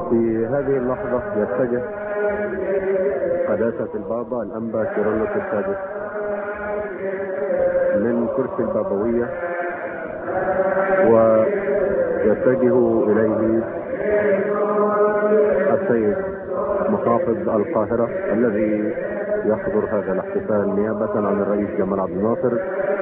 في هذه اللحظة يتجه قداسة البابا الأنبا كيرلس السادس من كرسي البابوية، ويتجه إليه السيد محافظ القاهرة الذي يحضر هذا الاحتفال نيابة عن الرئيس جمال عبد الناصر،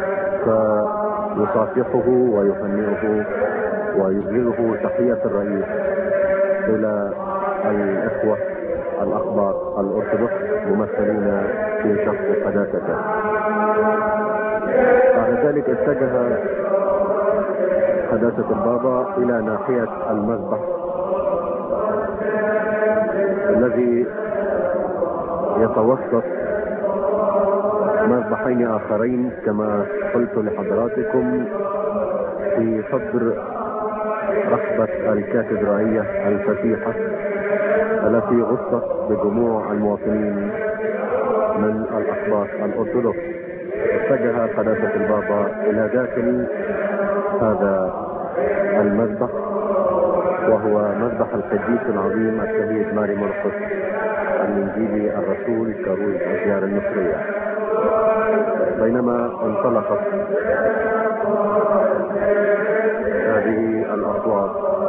فيصافحه ويهنئه ويبلغه تحية الرئيس إلى الإخوة الأخبار الأرثوذكس ممثلين في شخص قداسته. بعد ذلك اتجه قداسة البابا إلى ناحية المذبح الذي يتوسط مذبحين آخرين كما قلت لحضراتكم في صدر رحبة الكاتدرائية الفتيحة التي غطت بجموع المواطنين من الأحباط الأرثوذكس. اتجه قداسة البابا إلى داخل هذا المذبح، وهو مذبح القديس العظيم الشهيد ماري مرقس الإنجيلي الرسول كروز الديار المصرية. بينما انطلقت هذه الأصوات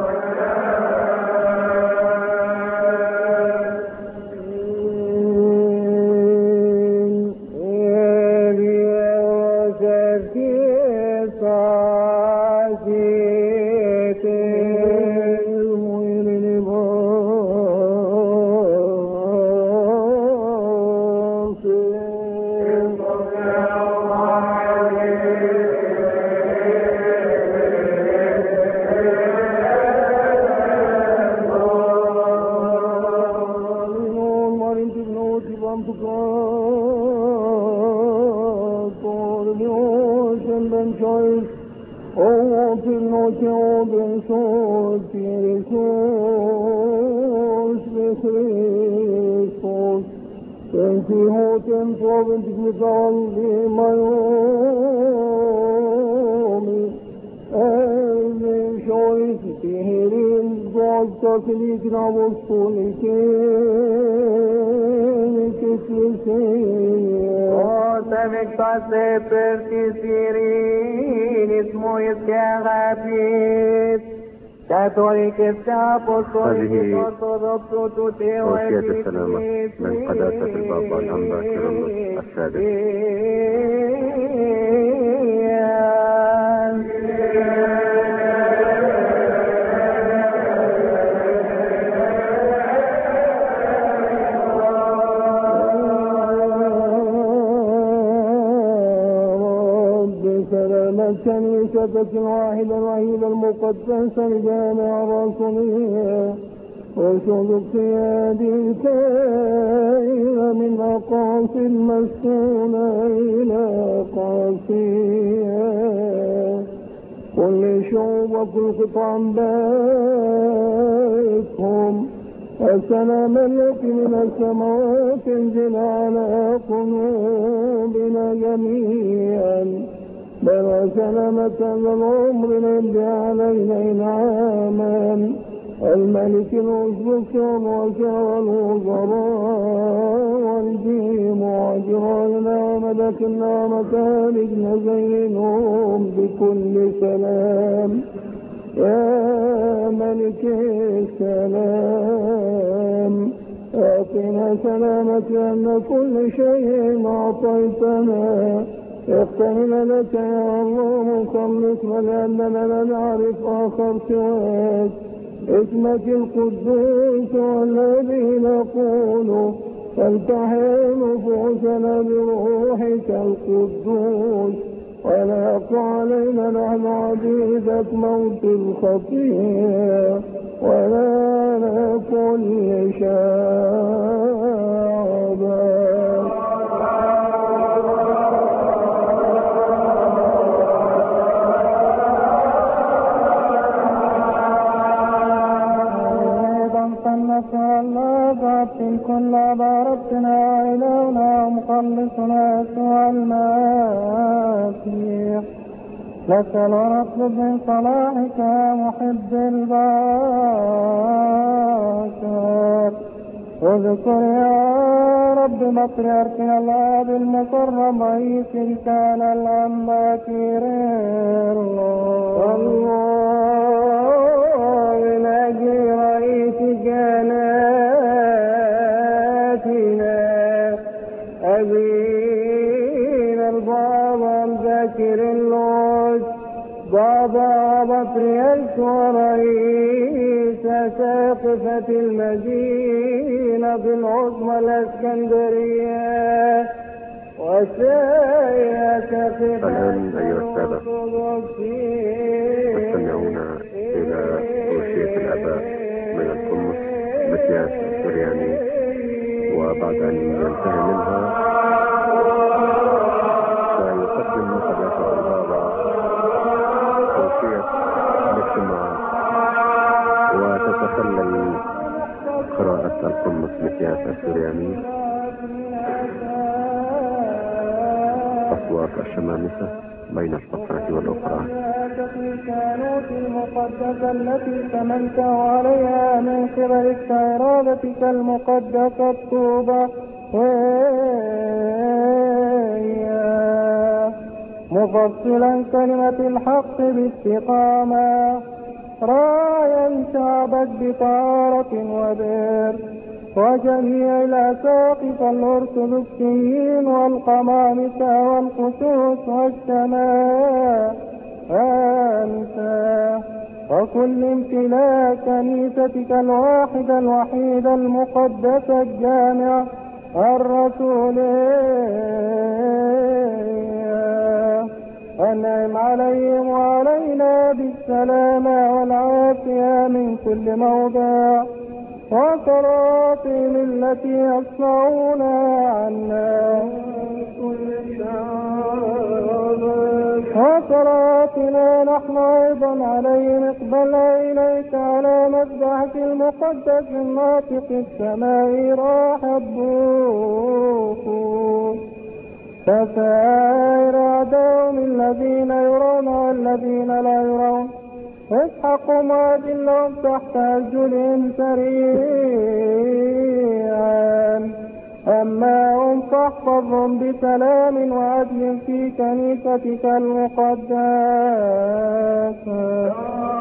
هذه توصية السلامة من قداسة البابا الأنبا كيرلس السادس. كنيسة واحدة وحيدة المقدسة الجامعة الرسولية وشهد قيادي الكائنة من أقاصي المسكونة إلى أقاصيها كل شعوب وكل قطع بائتهم السلام التي من السماوات انزل على قلوبنا جميعا بل سلامة العمر الذي علينا إنعاما الملك الأسبق والوزراء الوزراء والجيم وعجرائنا وملك النعمة نزينهم بكل سلام يا ملك السلام أعطنا سلامك لأن كل شيء أعطيتنا يقتنل لك يا الله مخلصنا لأننا لا نعرف آخر سواك اسمك القدوس والذي نقول فلتحيا نفوسنا بروحك القدوس ولا يقع علينا نحن عبيدك موت الخطيئة ولا على كل شعبك. كل باركتنا إلهنا ومخلصنا يسوع المسيح نسأل ونطلب من صلاحك يا محب البركة واذكر يا رب مطريركنا الاب المكرم رئيس لسان الانبا كيرير الله من اجل رئيس جناتنا ابينا البابا ذاكر اللوز بابا بطريرك ورئيس ساقفة المدينة العظمى الاسكندرية وسياسة الآن أيها السادة تستمعون إلى توشية الآباء من القمص متياس السرياني، وبعد أن ينتهي منها سيقدم قداسة البابا توشية الاجتماع، وتتخلل قراءة القمص متياس السرياني أصوات الشمامسة بين الفترة والأخرى. الكانوت المقدسة التي تمنت عليها من قبلك إرادتك المقدسة الطوبة مفصلا كلمة الحق باستقامة، رايا شعبك بطهارة وبر، وجميع الأساقفة الأرثوذكسيين والقمامسة والخصوص والسماء أنت وكل امتلاك كنيستك الواحدة الوحيدة المقدسة الجامعة الرسولية، أنعم عليهم وعلينا بالسلامة والعافية من كل موضع، وصلاتهم التي يصنعون عنا وصلاتنا نحن أيضا عليهم اقبلها إليك على مذبحك المقدس الناطق السماء رحبوك فسائر أعداهم الذين يرون والذين لا يرون، اسحقهم وأذلهم تحت أرجلهم سريعا، أما هم فاحفظهم بسلام وعدل في كنيستك المقدسة.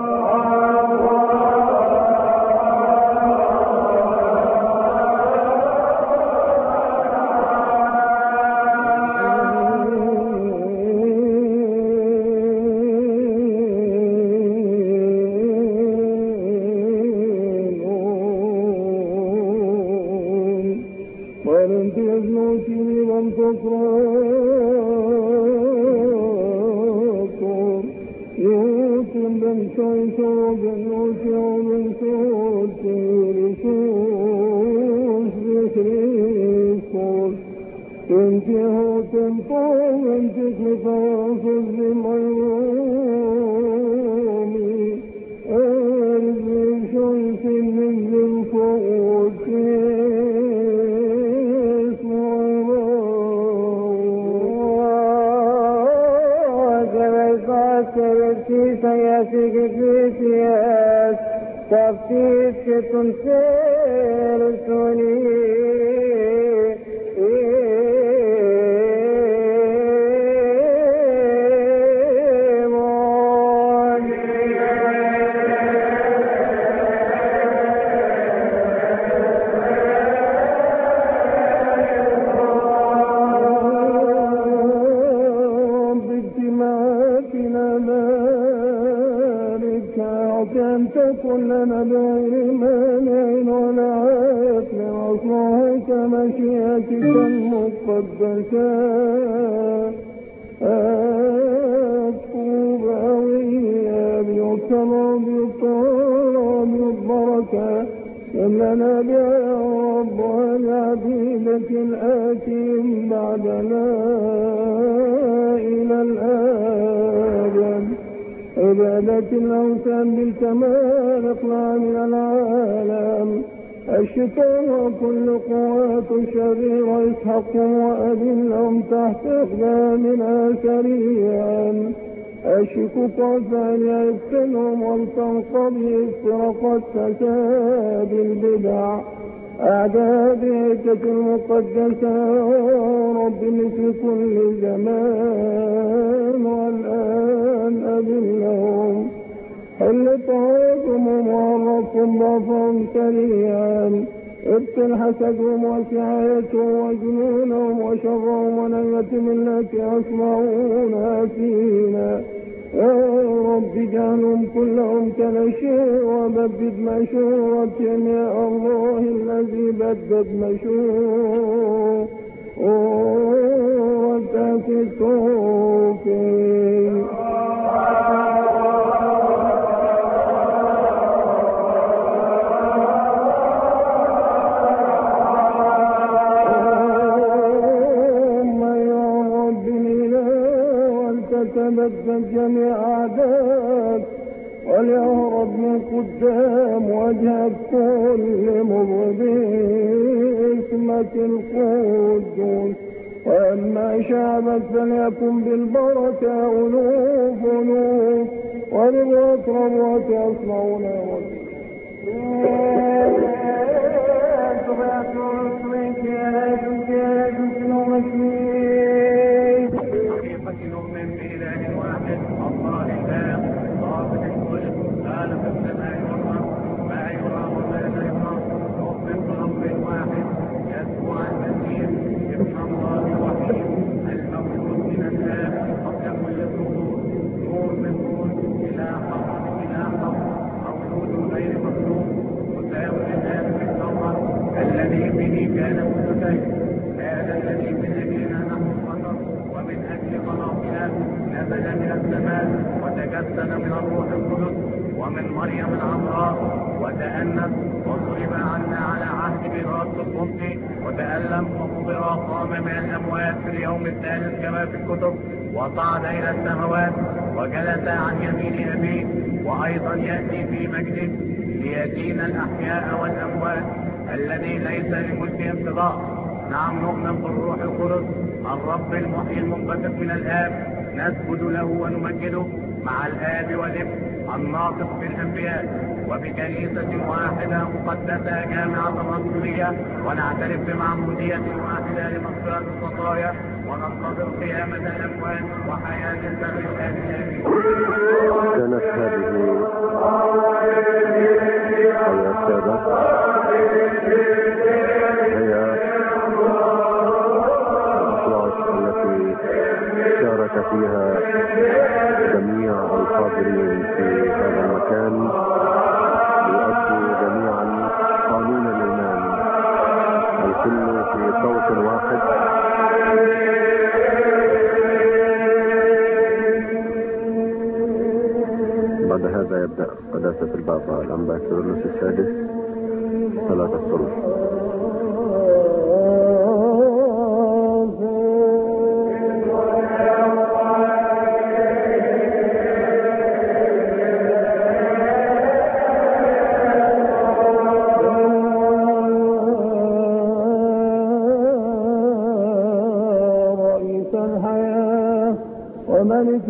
تفتيش تنسير الشيطان وكل قوات شريرة اسحقهم وأذلهم تحت أقدامنا سريعا، أشكك ثاني يفتنهم ولتنقضي افترقت فساد البدع أعداء بيتك المقدسة رب مثل كل زمان والآن أذلهم حل طاعتهم وعرفهم ضعفهم سريعا ابطل حسدهم وسعايتهم وجنونهم وشرهم ونيتهم التي أسمعونها فينا يا رب اجعلهم كلهم كنشيء وبدد مشورتهم يا الله الذي بدد مشورتك التوفيق تبدل جميع أعداءك وليهرب من قدام وجهك كل مبغض اسمك القدوس وأما شعبك فليكن بالبركة ألوف ألوف ورضوك رضوك يصنعون نؤمن بإله واحد الله الآب ضابط الكل خالق السماء والأرض ما يرى وما لا يرى نؤمن برب واحد يسوع المسيح ابن الله الوحيد المولود من الآب قبل كل الظهور نور من نور إلى حق مولود غير مخلوق مساوي للآب في الجوهر الذي به كان كل شيء هذا الذي من أجلنا نحن الخطر ومن أجل خلاصنا نزل من السماء وتجسد من الروح القدس ومن مريم العذراء وتأنس وصلب عنا على عهد بيلاطس القبطي وتألم وقبر وقام من الأموات في اليوم الثالث كما في الكتب وصعد إلى السماوات وجلس عن يمين أبيه وأيضا يأتي في مجده ليدين الأحياء والأموات الذي ليس لملكه انقضاء. نعم نؤمن بالروح القدس الرب المحيي المنبثق من الآب نسجد له ونمجده مع الآب والابن الناطق بالأنبياء وبكنيسة واحدة مقدسة جامعة رسولية ونعترف بمعمودية واحدة لمغفرة الخطايا وننتظر قيامة الأموات وحياة البر الآتية. كانت هذه السادة هي الأصوات التي شارك فيها جميع الحاضرين في هذا المكان يؤدوا جميعا قانون الإيمان الكل في صوت واحد. بعد هذا يبدأ قداسة البابا الأنبا كيرلس السادس صلاة الصلح. وملك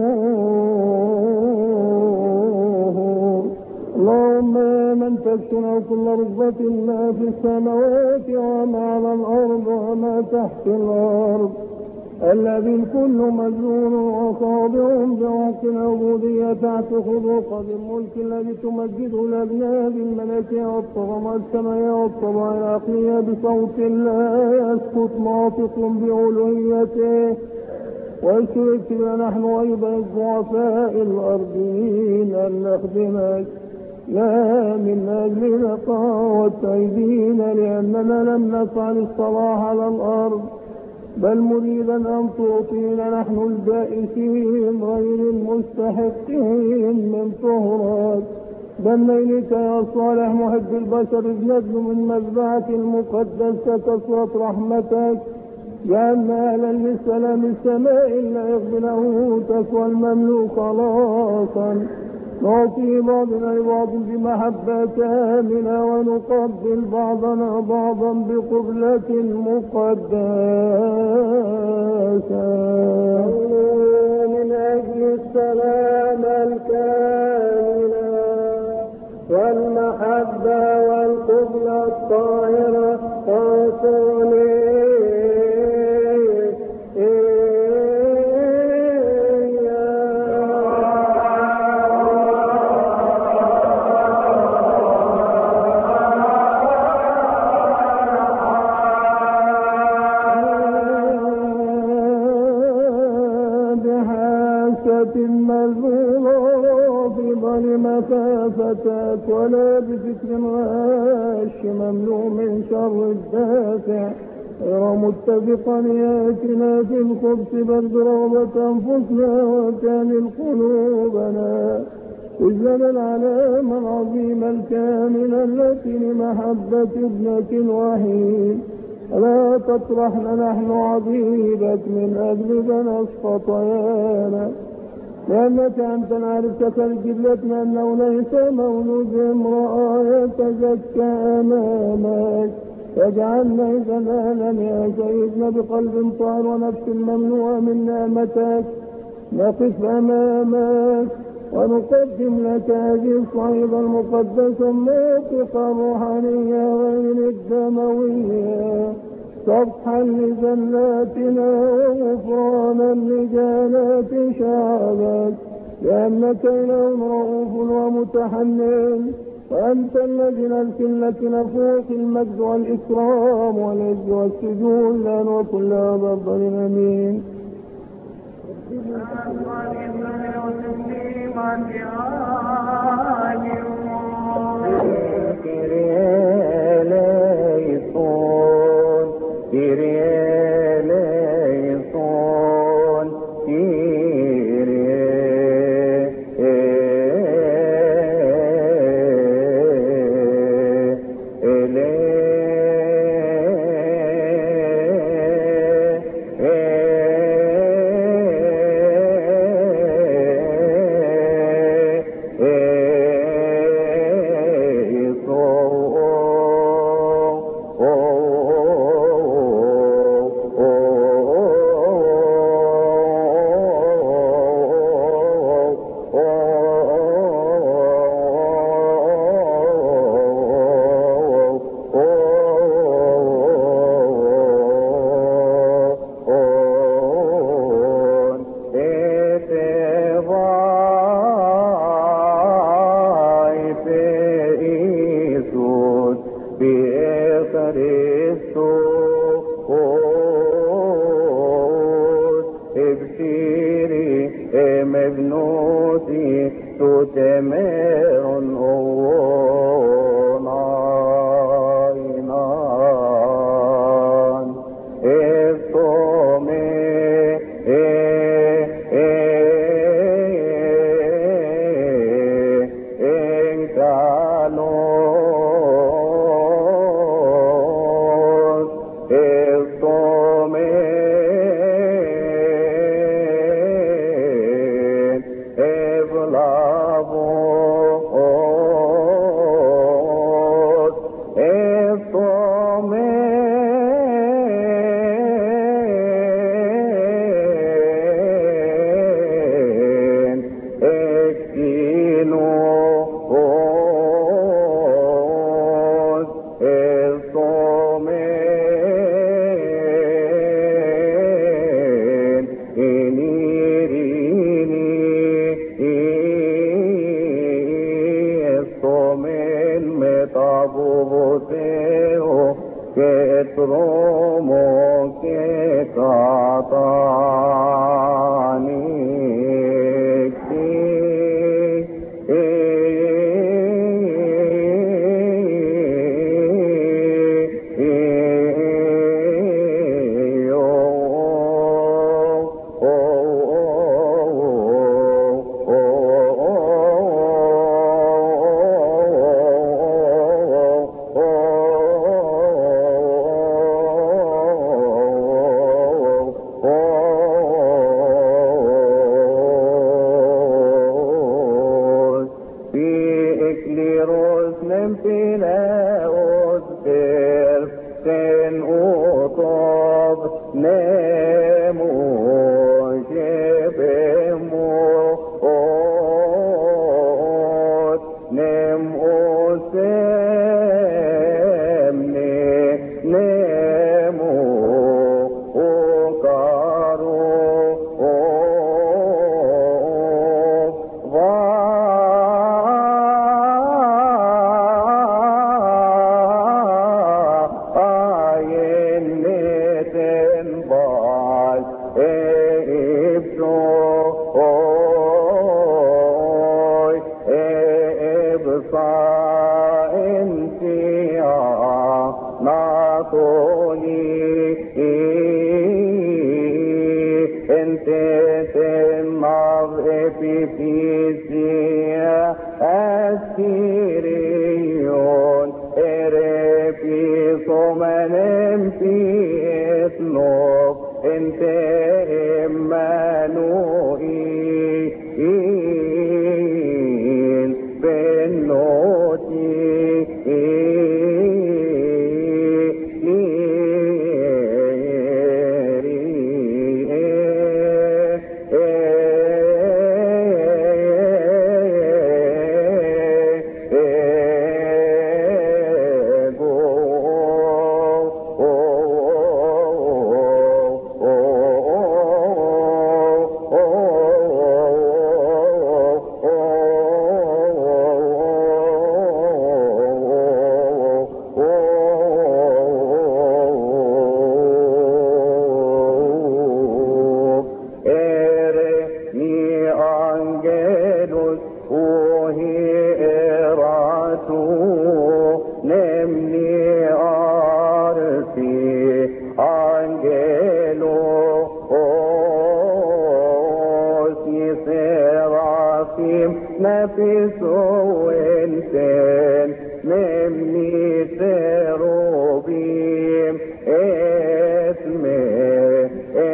الدور اللهم من تكسنا كل رغبة ما في السماوات وما على الأرض وما تحت الأرض الذي الكل مجنون وخاضع بعمق العبودية تحت خلوق الملك الذي تمجده الأبناء بالملكية والطغمة السماوية والطبع العقلية بصوت لا يسكت ناطق بألوهيته واشترك نحن أيضا الضعفاء الأرضيين أن نخدمك لا من أجل نقاوة أيدينا لأننا لم نفعل الصلاح على الأرض بل مريدا أن تعطينا نحن البائسين غير المستحقين من طهرات بل إليك يا صالح محب البشر إذ نجل من مذبحة المقدسة كثرة رحمتك جعلنا أهلا للسلام السماء لا يقبله تقوى المملوك خلاصا نعطي بعضنا لبعض بمحبة كاملة ونقبل بعضنا بعضا بقبلة مقدسة من أجل السلام الكاملة والمحبة والقبلة الطاهرة مخافتك ولا بفكر غاش ممنوع من شر الدافع غير متفقا ياتنا في الخبث بل برغبة أنفسنا وكامل قلوبنا إذن العلامة العظيمة الكاملة التي لمحبة ابنك الوحيد لا تطرحنا نحن عبيدك من أجل بنس خطايانا لأنك أنت عارف تخرج جبلتنا أنه ليس مولود امرأة يتزكى أمامك فاجعلنا إذا الآن يا سيدنا بقلب طاهر ونفس ممنوعة من نعمتك نقف أمامك ونقدم لك هذه الصعيدة المقدسة الناطقة الروحانية غير الدموية صفحا لزلاتنا وغفرانا لجانات شعبك لأنك إله رؤوف ومتحنن وأنت الذي نلكن لك نفوق المجد والإكرام والعز والسجود الآن وكل أبد آمين. أطب نمو جبمو نمو سمني نمو أسيريون إرفي صمنم في إطلب انت إمانوئين بالنوتي نفسه انسان مني تروبيم اسمه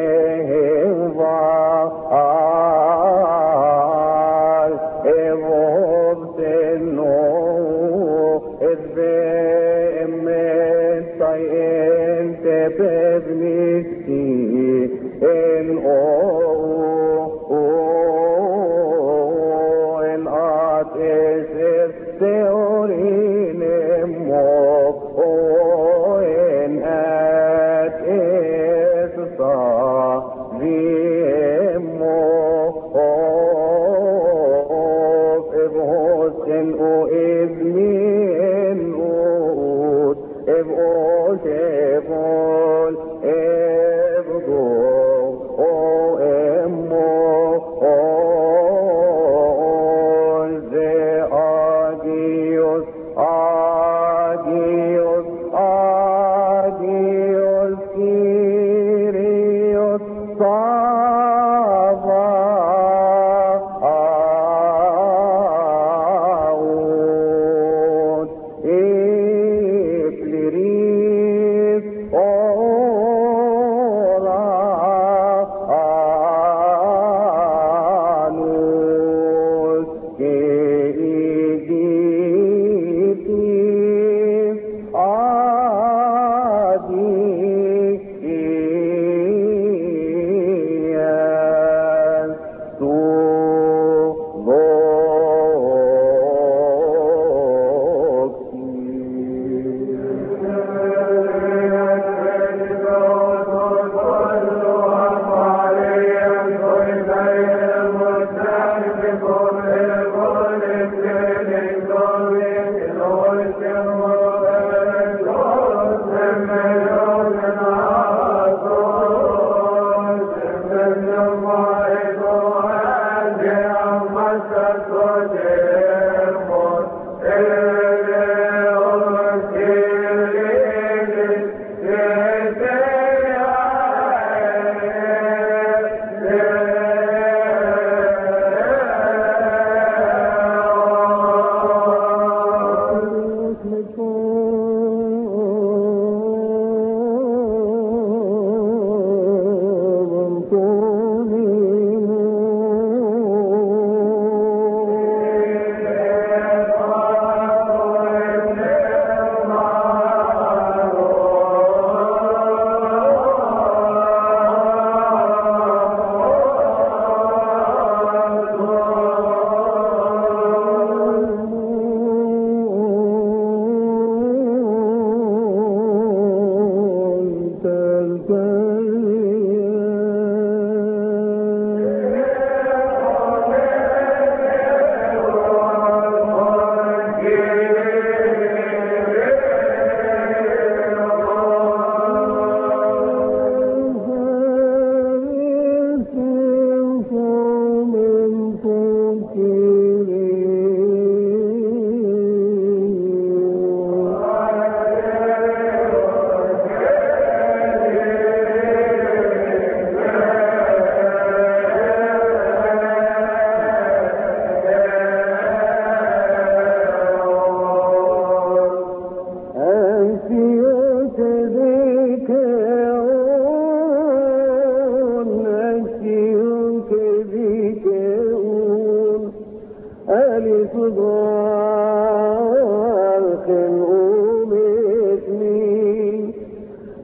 اهوال اغبت النور اذبئ من طيئن تبذنسي ان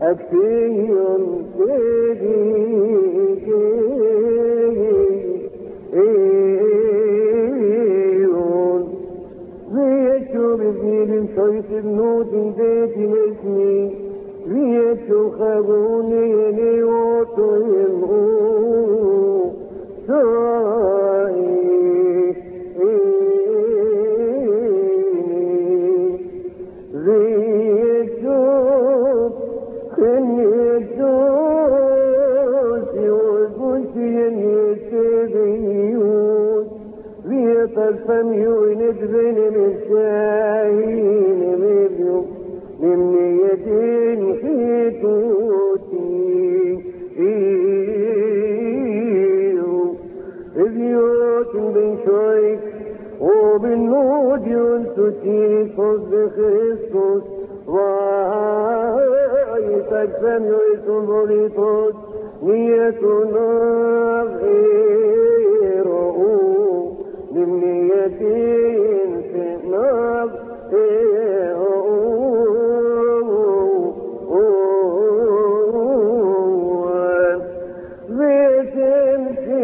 أكفيهم بذيل شيط النود بيت الاسمي بيتو خبوني ليوطيمه سائي بيتو خنيتوس والبنتين يتبيوت بيت الفمي وندبن من شاهين مليو من يدين حيتوتي بيوت بن شويك وبالنود ينتتي فوز خريستوس رايت الفمي ويتنظريتوس نيتنا غيره للنيتين في نار بيتم في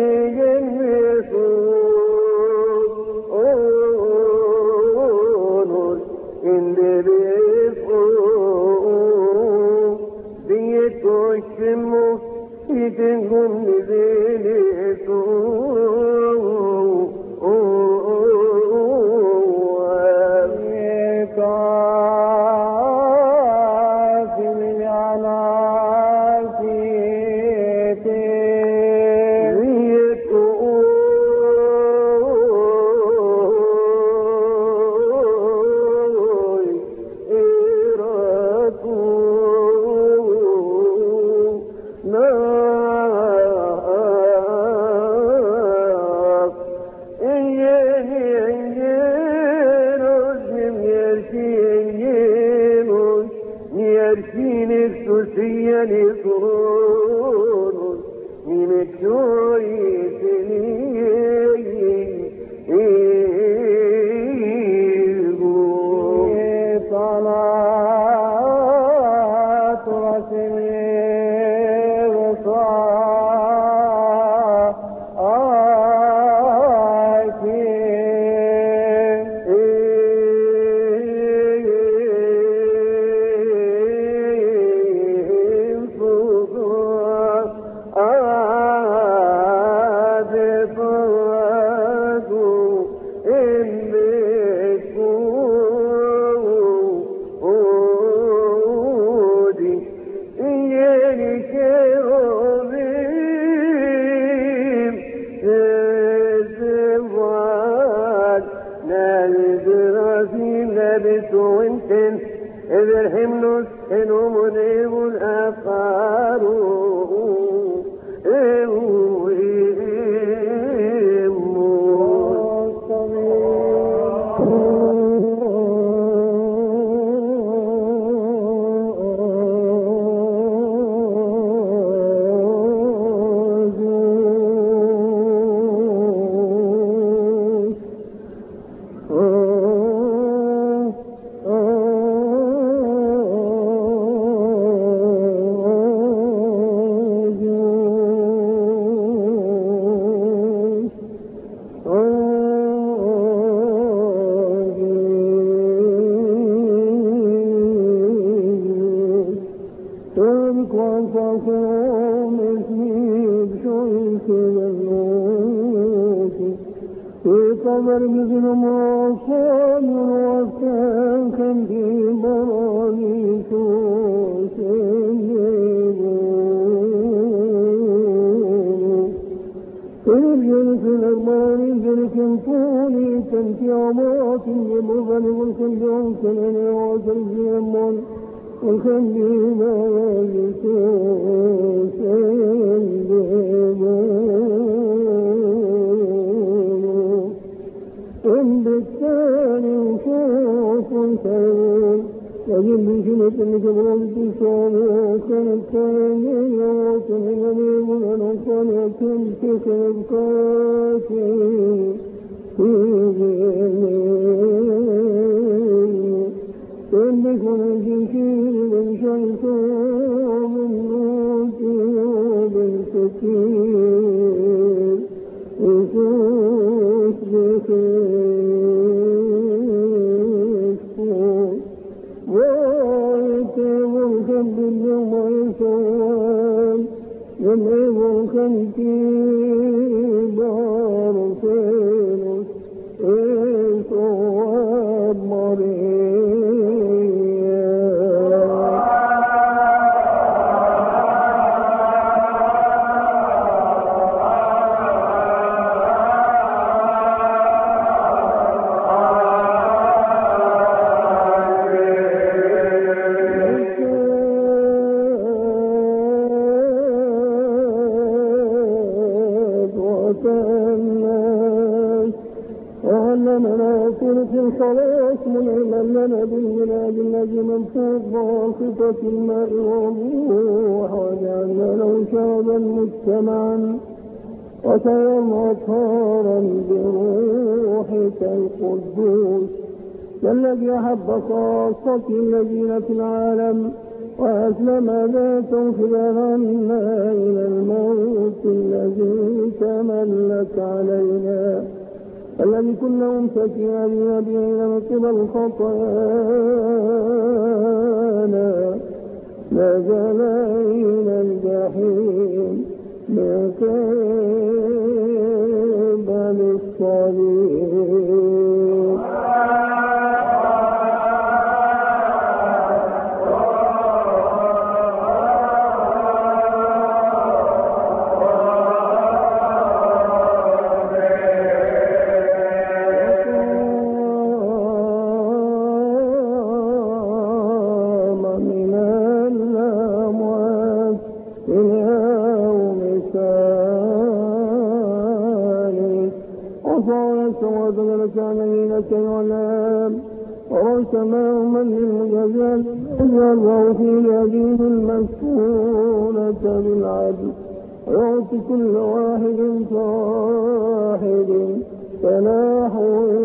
جنيسون اللي بيفقون بيتو الشمو يتنقم لبيلتون Thank you. بخير يشوف بخير ويتم الخب اليوم يسوان يمعب الخنكيب عرفينه يسوان خلاص منعما لنا بالميلاد الذي منفوض بواسطة الماء والروح وجعلنا له شعبا مجتمعا وسيرا أطهارا بروحك القدوس كالذي أحب خاصة الذين في العالم وأسلم ذاته خلالا إلى الموت الذي تملك علينا الذي كنا ممسكين به من قبل خطايانا نزل إلى الجحيم من قبل الصليب ورسمهم للمجازات يجعله في يديه المسكونة بالعدل ويعطي كل واحد فنحو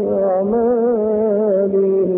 أعماله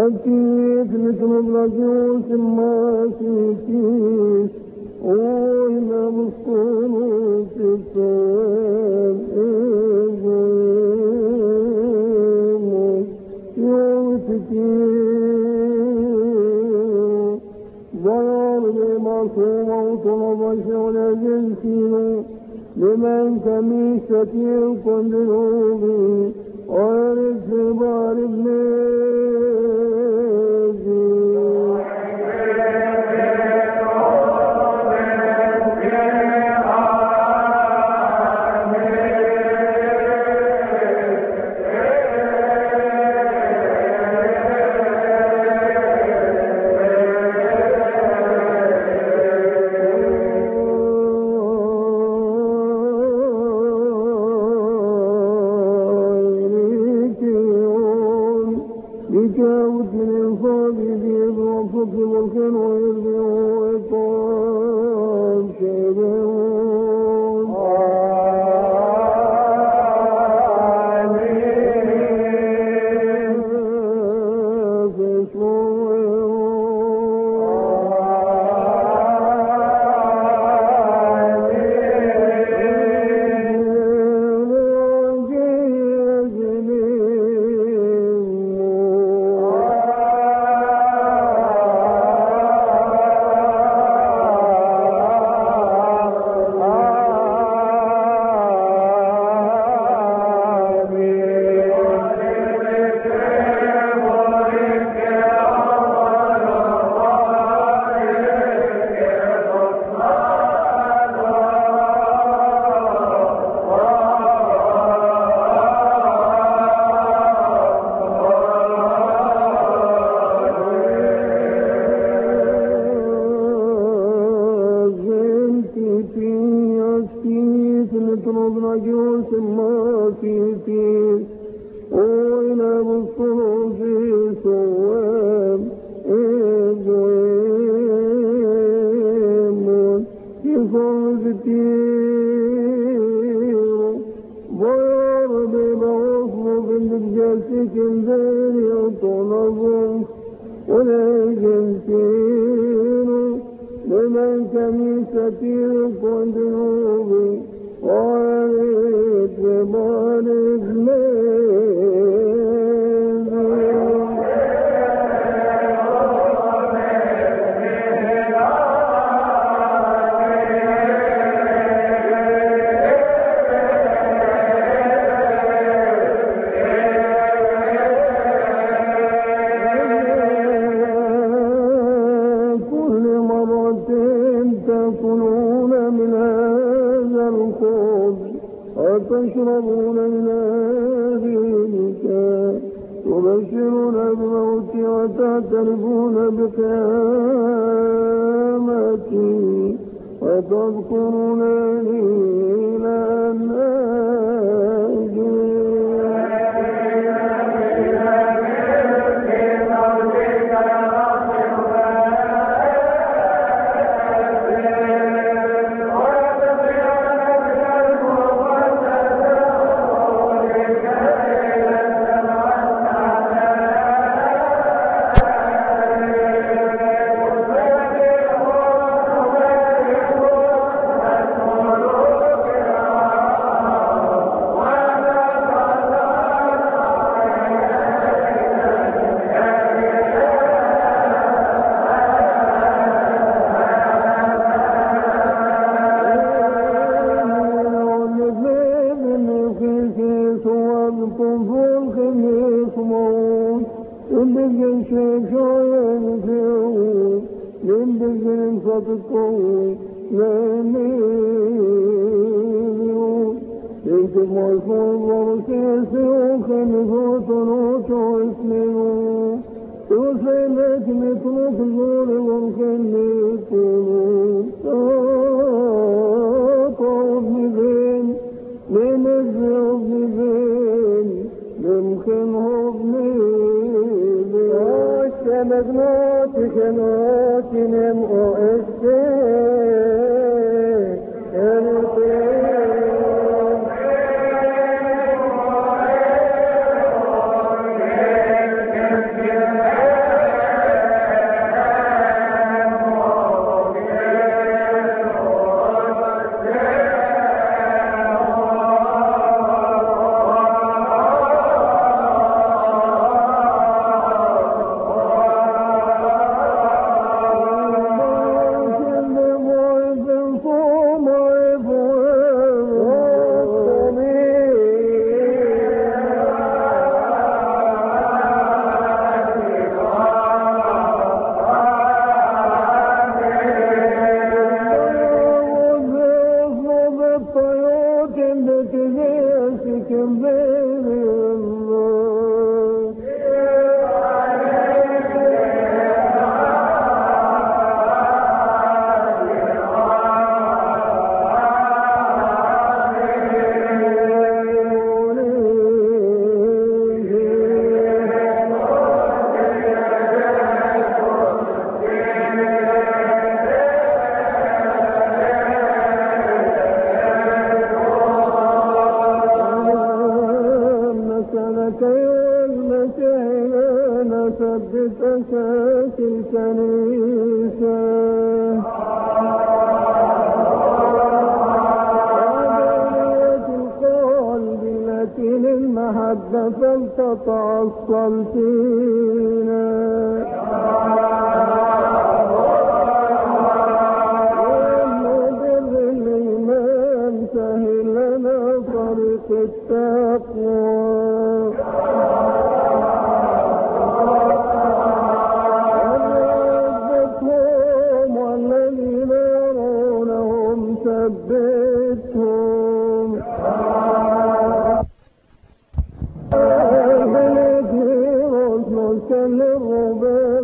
أكيد مثل رجوس ما سيكيس وإنا مسكون في السوال إبراهيم يوتكين ضيار بمعصوم وطلب شغل جنسين لمن كميسة يكون ذنوبي ويرد في بار يجاوز من الفاضي بيد وفق ملكا ويرضي ويطال شيئون رجوس ما في وإلى بالصنوف سوام إبراهيم يصعد التير ضيار بمعصم بالجاسك الدين يطلبه ولا جنسين لمن كميسة يكون ذنوبي وعليك بمالك كل مرة تأكلون من هذا الخبز وتشربون من هذه الكاس تبشرون بالموت وتعترفون بقيامتي وتذكرونني إلى أن Yeah. التجاسك بين الناس ثبت أساس الكنيسة وعدالية القلب التي للمحبة فلتتأصل فينا ومدر الإيمان سهل لنا طريق التقوى ثبتهم بلدهم ملكا للرهبان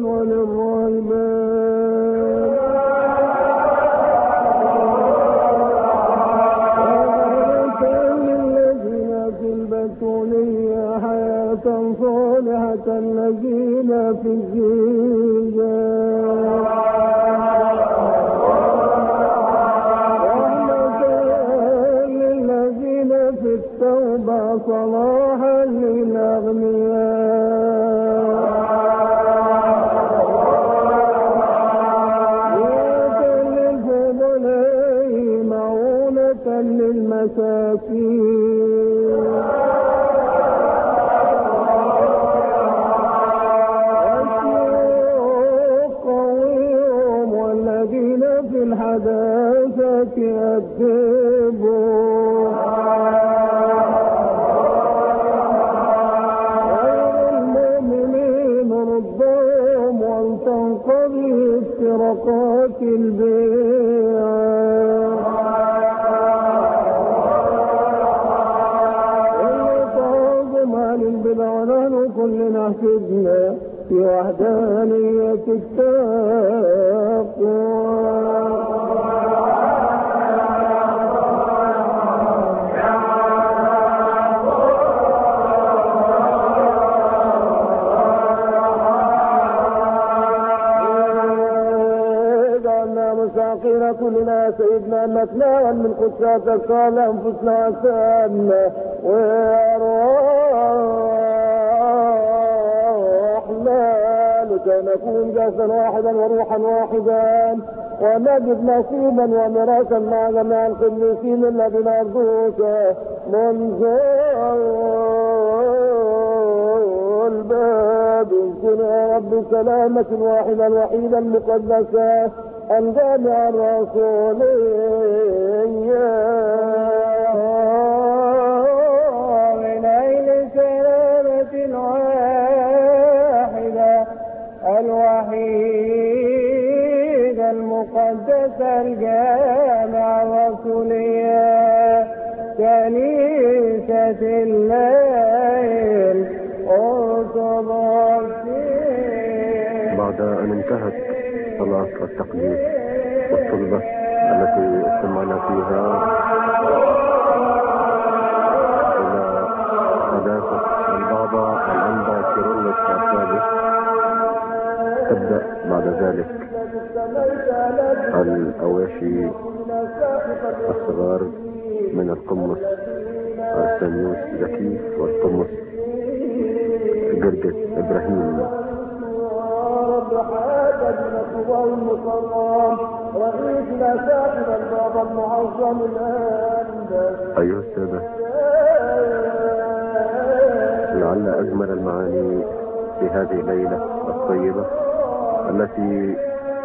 وللراهبان للذين في البتولية حياة صالحة الذين في الزيجان التوبة صلاحا للأغنياء للفضلاء معونة للمساكين قويهم والذين في الحداثة أدبوا افتراقات البيع والتعظم عن البدع ونحن كلنا احتجنا في وحدانية التقوى كلنا سيدنا أنتنا من قدساتك قال أنفسنا وسامنا وأرواحنا لكي نكون جسدا واحدا وروحا واحدا ونجد نصيبا وميراثا مع جميع القديسين الذين يرجوك منذ الباب انزل يا رب سلامة واحدا وحيدا مقدسا الجامع الرسولية من أين سلامة واحدة الوحيدة المقدسة الجامع الرسولية كنيسة الليل أرثوذكسية. بعد أن انتهت صلاة التقديس والطلبة التي استمعنا فيها إلى قداسة البابا الأنبا كيرلس السادس، تبدأ بعد ذلك الأواشي الصغار من القمص أرسانيوس زكي والقمص جرجس إبراهيم. رئيسنا ساكن البابا المعظم الأنبا. أيها السادة، لعل أجمل المعاني في هذه الليلة الطيبة التي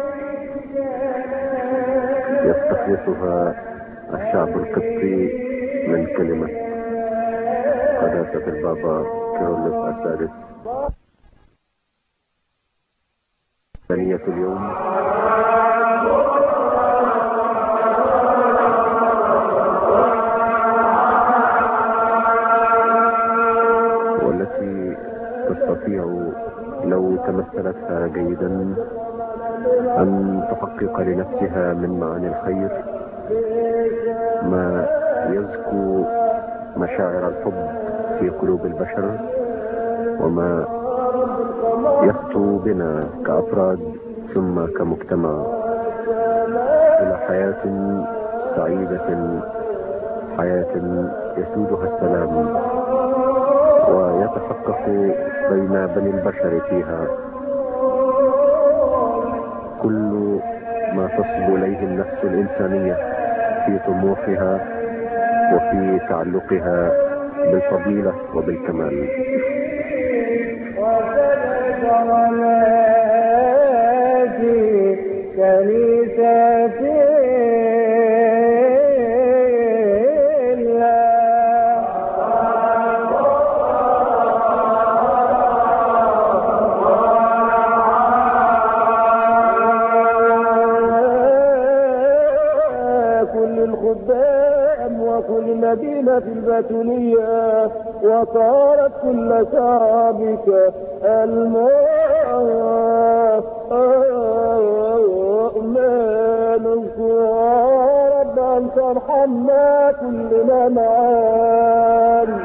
يستخلصها الشعب القبطي من كلمة قداسة البابا كيرلس السادس. ثانية اليوم تستطيع لو تمثلتها جيدا أن تحقق لنفسها من معاني الخير ما يزكو مشاعر الحب في قلوب البشر، وما يخطو بنا كأفراد ثم كمجتمع إلى حياة سعيدة، حياة يسودها السلام ويتحقق بين بني البشر فيها كل ما تصب إليه النفس الإنسانية في طموحها وفي تعلقها بالفضيلة وبالكمال. وكل مدينة في البتولية وطارت كل شعبك المؤمن رب أن ترحمنا كلنا معا.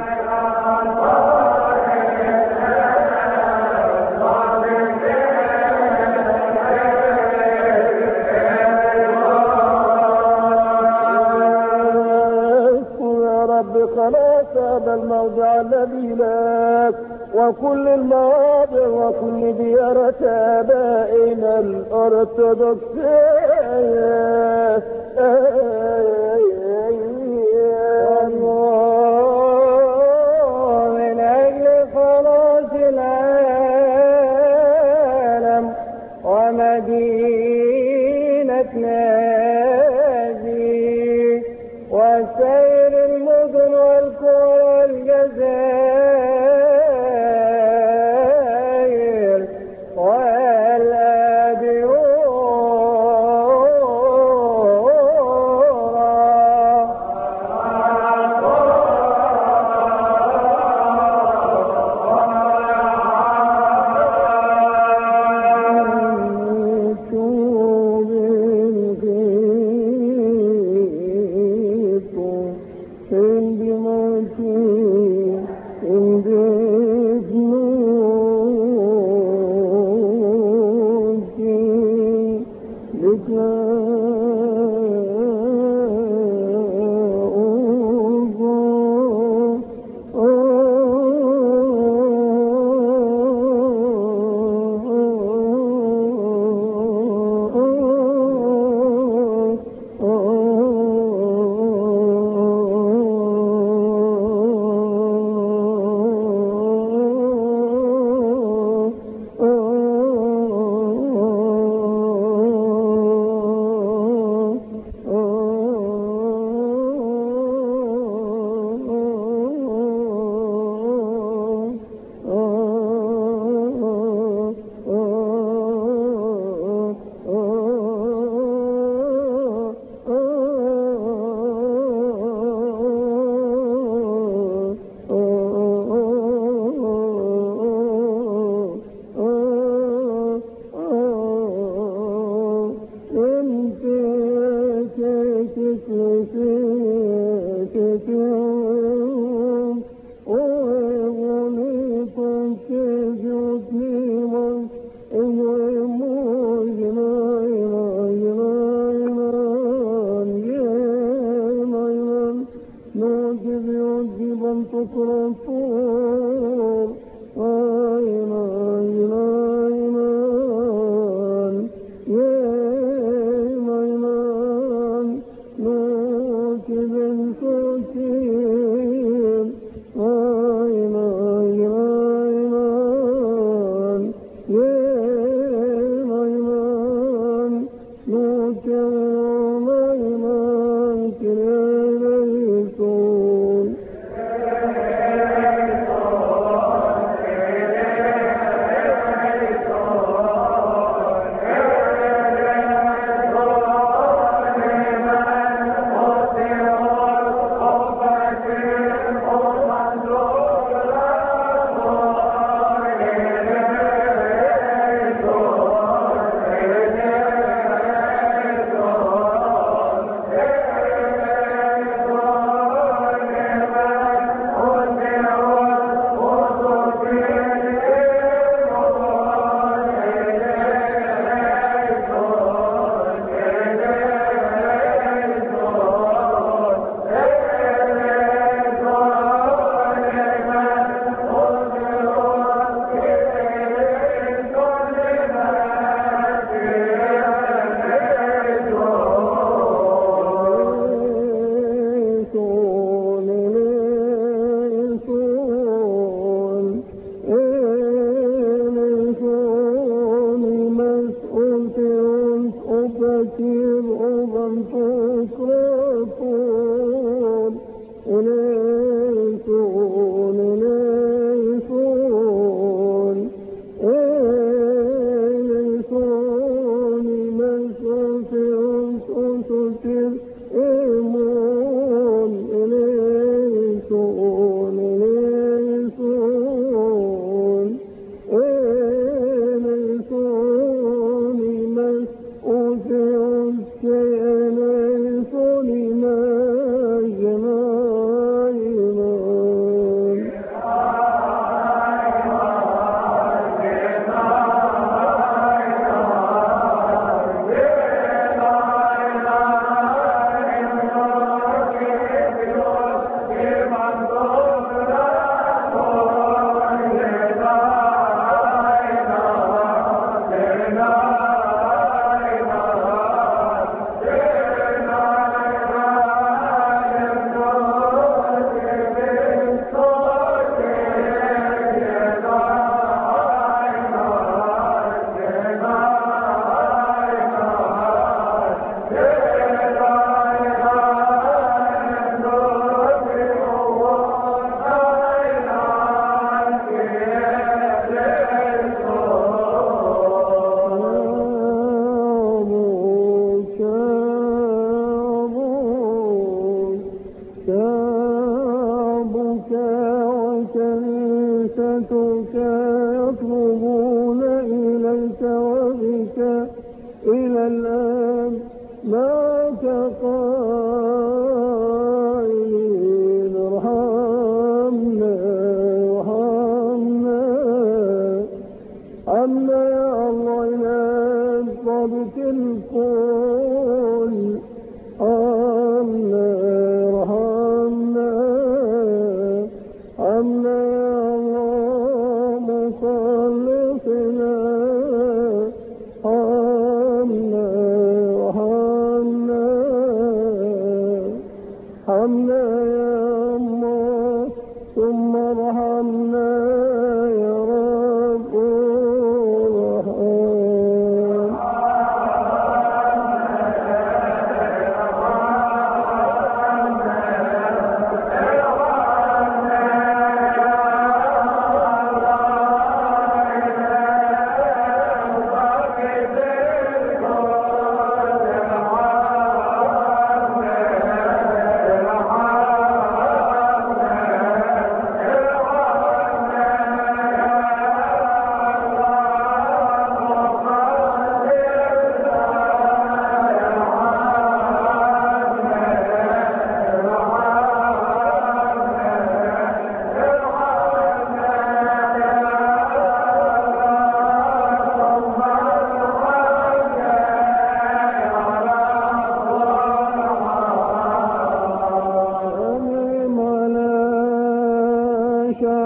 خلاص هذا الموضع الذي لك وكل المواضع وكل ديارة آبائنا الأرثوذكسية من أجل خلاص العالم ومدينتنا هذه وسير المدن والقرى والجزائر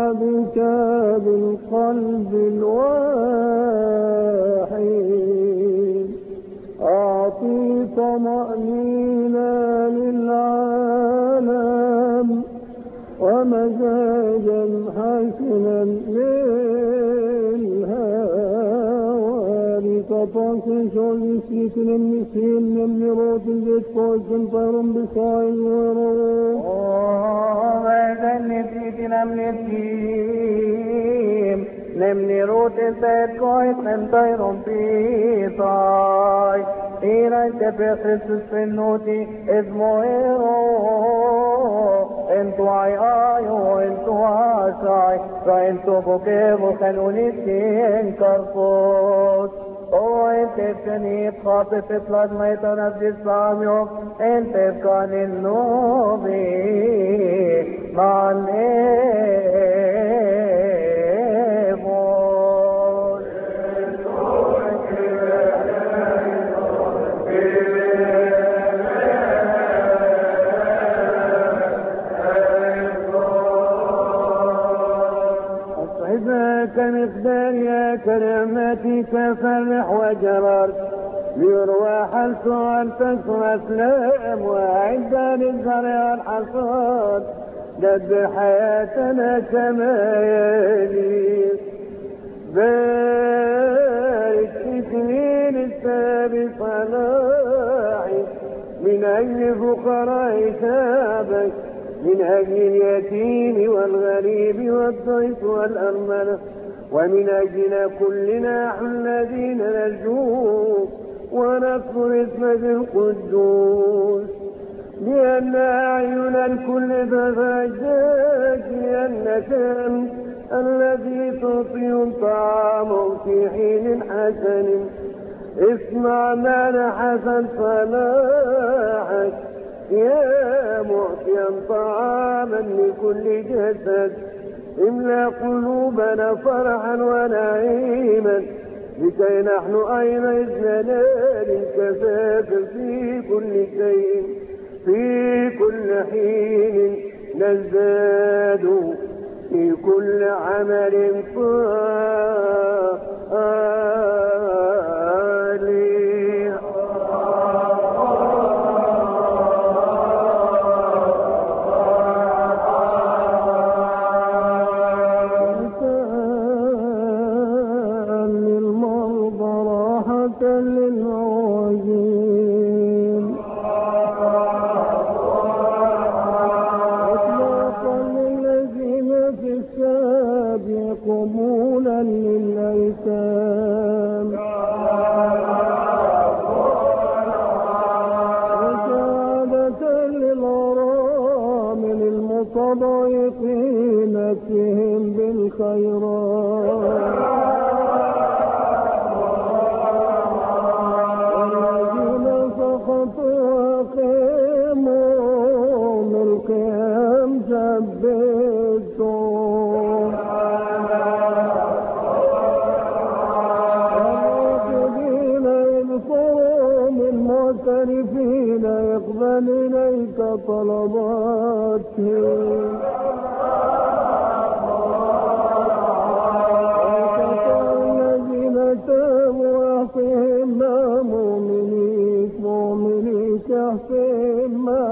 بك بالقلب الواحد أعطي طمأنينة للعالم ومزاجا حسنا للهوى لتطاقش ولسيك للمسين للمروت الجسكوش طير بصائل وروح وهذا النسيت نمني روت الزيت كويس من طير بصائل إلى تبع خصوص في النوتي اسمه انتو عياي وانتو عشاي فانتو بكيب وخلوني تنكرفوت وانت بكني بخاطف اطلق ما يتنفس السلام يوم انت بكان النوبي مع الإيبون كمقدارها كنعمتك فرح وجررت ليرواح السؤال تسوى اسلام وعند للزرع الحصاد دبر حياتنا كما يليق بارك في سنين السابق صلاحي من أجل فقراء شعبك من أجل اليتيم والغريب والضيف والأرملة ومن أجلنا كلنا الذين نرجوك ونذكر اسمك القدوس لأن أعين الكل تفجأك لأنك أنت الذي تعطي طعامه في حين حسن اسمع معنى حسن صلاحك يا معطيا طعاما لكل جسد املا قلوبنا فرحا ونعيما لكي نحن ايضا اذ ننال الكفاف في كل شيء في كل حين نزداد في كل عمل صالح للمواجين اطلاقا للذين في السابق قبولا للايتام وسعادة للارامل المتضايقين فيهم بالخيرات القيام ثبتهم الراكبين يذكرهم المعترفين يقبل إليك طلباتهم الذين تابوا واحفهم مؤمنيك احفهم مع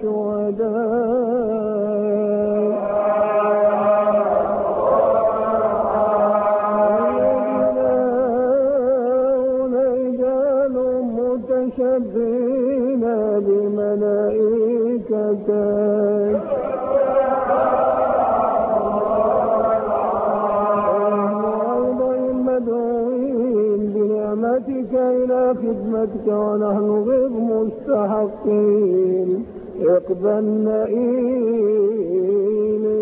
شهداء رجال متشبهين بملائكتك بنعمتك إلى خدمتك ونحن غير مستحقين اقبلنا إليك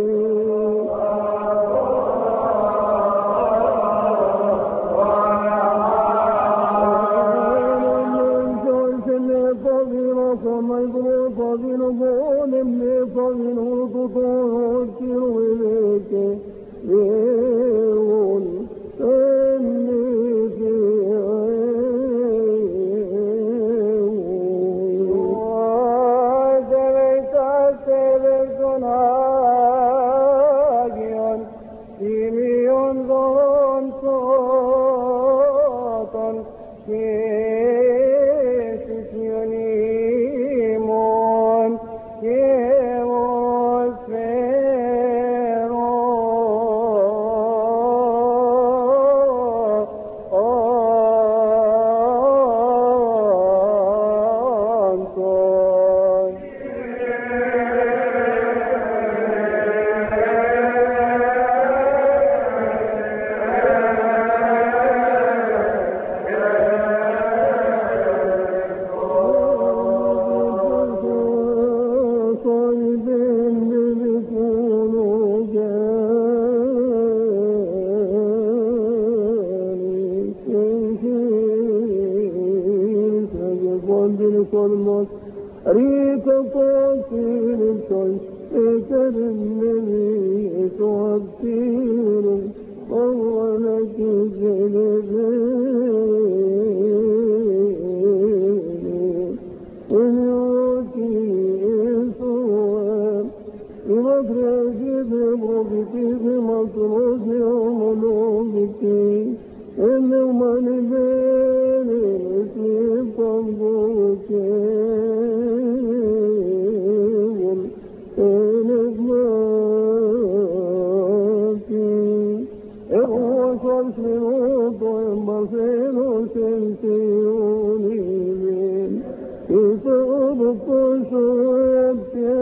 مضروط بنبون بصبر وتطور إليك ليون إني في وجلت ريك طاكين الكل كرمني توكيل طولك جلبين الوكيل صواب بمدرجي بمربتي بمطرودي وملوبتي النومان بين الاسم طنبوكين الإغماكي هو صرف وطن بصير سنسيوني من يصبك شوية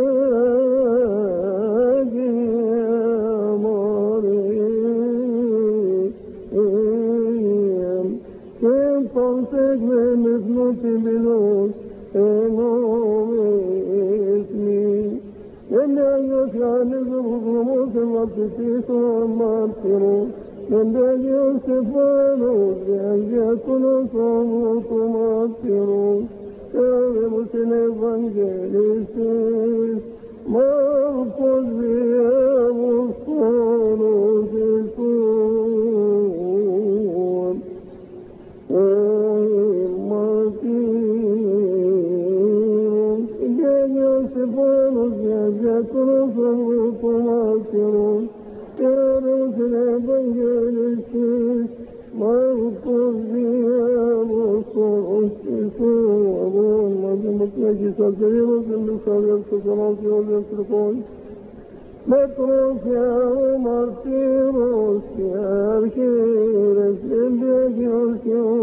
بلوس إنهم اسمي إن يشان الظلمات والتسيس والمغفر من داج يوسفان بأن يكون صوت مغفر كرم سنفنجلسيس مرقض بيام الصنوس السور يصفون يذكر صوت ماكر يارس لبين الشيس مرقض بيام الصنوس السور مجمك نجس الكريم بالخير الصلاة والسلام متروك يا عمر تيروس يا بشيرس البيجوس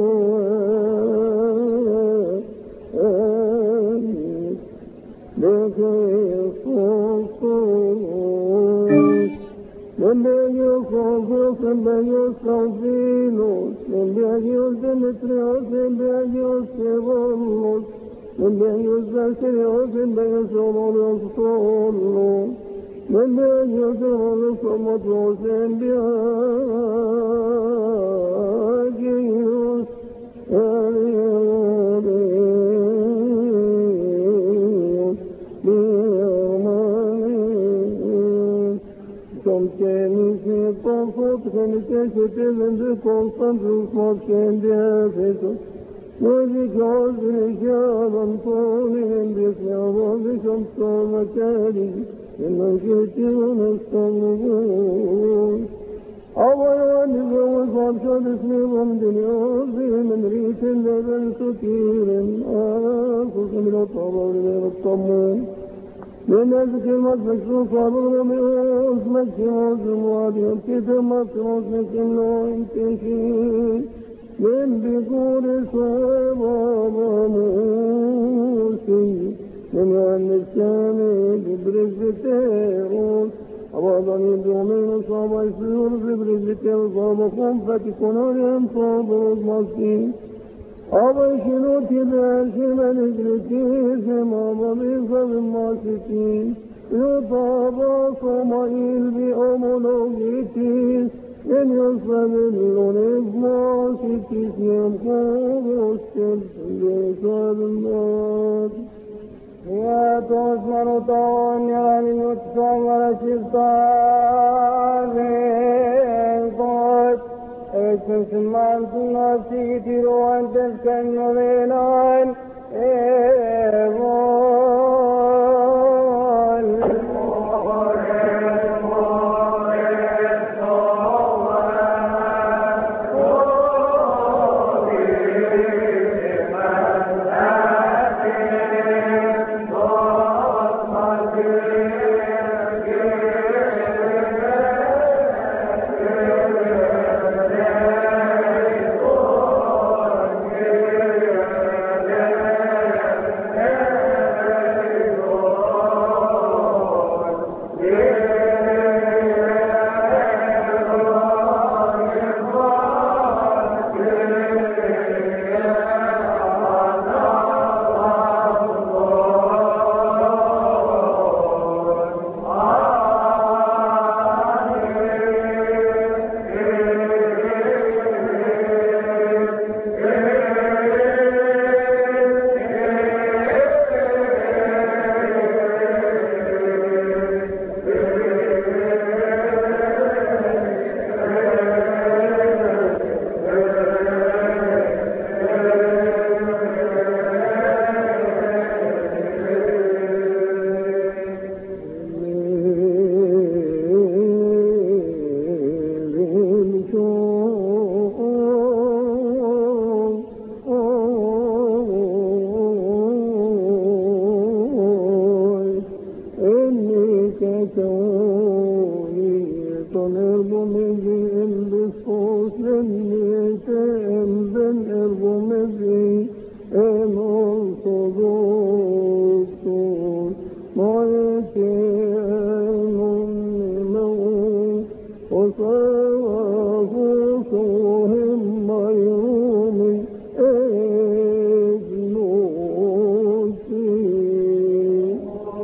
بخير صوصوس من بيجوس من بيجوس من بيجوس دمتريوس من بيجوس سيبولوس من بيجوس بسريوس من بيجوس صولوس من يجعل صمت بأجيوس بيرمانيوس كم كاني في طفت خمسة من قنصنطوس مكان بأفسس وذيك عزر شابا طولهم بخيارا بشمس مكاني إنه شئتون الصنبون أول نزوز عرشا باسمهم دنيوزي من ريش اللبن سكير آخص من الطبع من الطمون من أزك المدفك صابر ومئوس مكيوز الموادي وكتب مصروس مكينو انتشين من بقول صواب وموسي من أن السامي ببرز تيروس أوضني دومين صاب يسير ببرز تيروس صاب خنفة كنوريهم صاب رزمسي أبا شنوتي بأشي من إجرتيس أبا بيصا بالماسكين يطابا صمائل بأمولوجيتيس من يصب اللونيزماسكيس يمخوض السلس بيصاب النار يا تصمر طوانيا للمتصمر شفتان قد اسمعت نفسي تروان تسكن بينان وصافوهم ميومي ابنوتي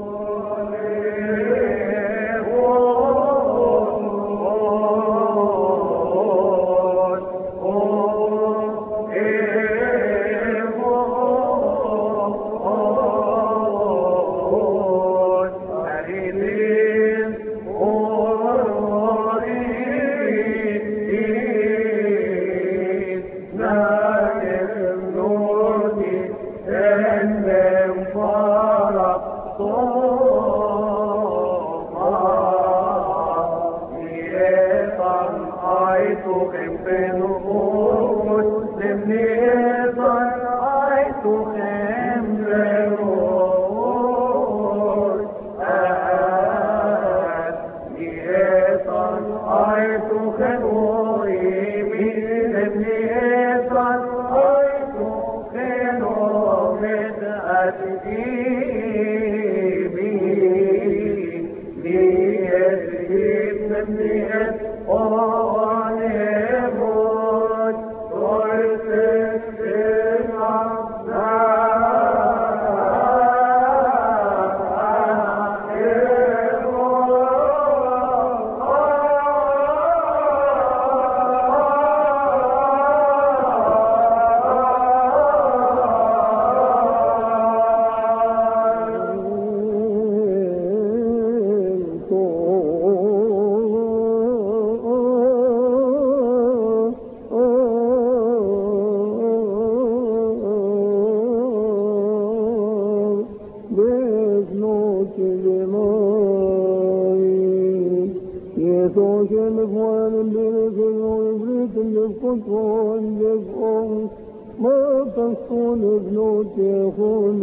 ما تصون ابنوتي يخون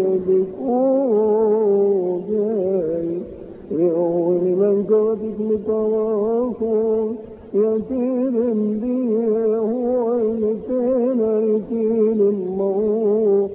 بكوجي يقول من قوتك لطواخون يطير بيه هو يتين يطير الموت